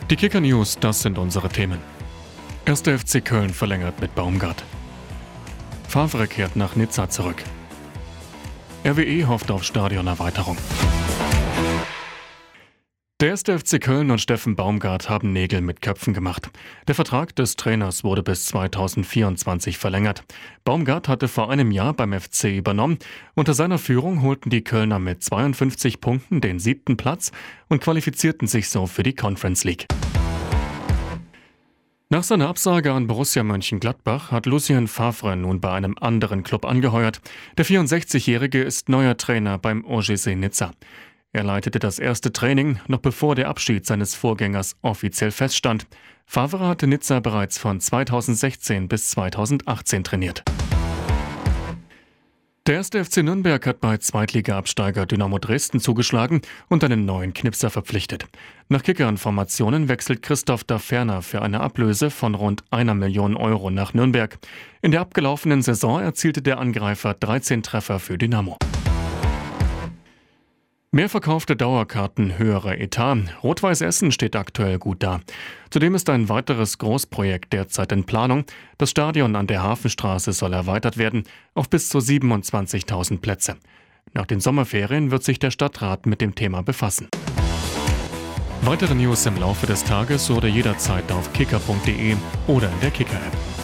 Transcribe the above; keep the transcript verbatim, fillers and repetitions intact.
Die Kicker-News, das sind unsere Themen. erster F C Köln verlängert mit Baumgart. Favre kehrt nach Nizza zurück. R W E hofft auf Stadionerweiterung. Der erste F C Köln und Steffen Baumgart haben Nägel mit Köpfen gemacht. Der Vertrag des Trainers wurde bis zweitausendvierundzwanzig verlängert. Baumgart hatte vor einem Jahr beim F C übernommen. Unter seiner Führung holten die Kölner mit zweiundfünfzig Punkten den siebten Platz und qualifizierten sich so für die Conference League. Nach seiner Absage an Borussia Mönchengladbach hat Lucien Favre nun bei einem anderen Club angeheuert. Der vierundsechzigjährige ist neuer Trainer beim O G C Nizza. Er leitete das erste Training, noch bevor der Abschied seines Vorgängers offiziell feststand. Favre hatte Nizza bereits von zweitausendsechzehn bis zweitausendachtzehn trainiert. Der erste F C Nürnberg hat bei Zweitliga-Absteiger Dynamo Dresden zugeschlagen und einen neuen Knipser verpflichtet. Nach Kicker-Informationen wechselt Christoph Daferner für eine Ablöse von rund einer Million Euro nach Nürnberg. In der abgelaufenen Saison erzielte der Angreifer dreizehn Treffer für Dynamo. Mehr verkaufte Dauerkarten, höherer Etat. Rot-Weiß Essen steht aktuell gut da. Zudem ist ein weiteres Großprojekt derzeit in Planung. Das Stadion an der Hafenstraße soll erweitert werden auf bis zu siebenundzwanzigtausend Plätze. Nach den Sommerferien wird sich der Stadtrat mit dem Thema befassen. Weitere News im Laufe des Tages oder jederzeit auf kicker punkt de oder in der Kicker-App.